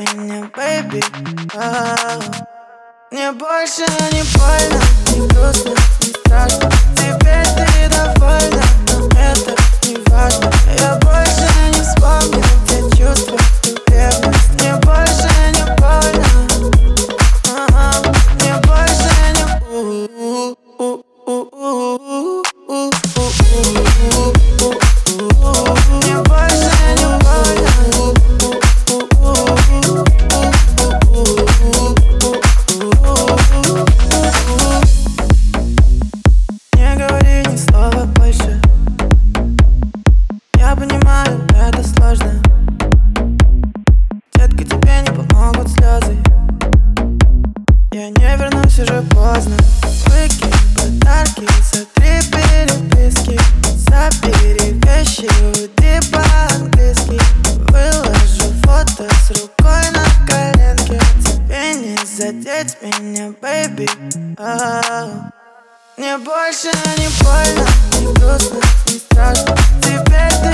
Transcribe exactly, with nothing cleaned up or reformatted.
меня, baby. А-а-а. Мне больше не больно, не грустно, не страшно. Теперь ты довольна, но это не важно. Я больше не вспомню те чувства, ту ревность. Мне больше не больно, а-а. Мне больше не Мне больше не больно. Не говори ни слова больше. Я понимаю, это сложно. Детка, тебе не помогут слезы. Я не вернусь, уже поздно. Выкинь подарки, сотри переписки. Забери вещи, уйди по-английски. Выложу фото с рукой на коленке. Тебе не задеть меня, baby. А-а-а. Мне больше не больно, не грустно, не страшно. Теперь ты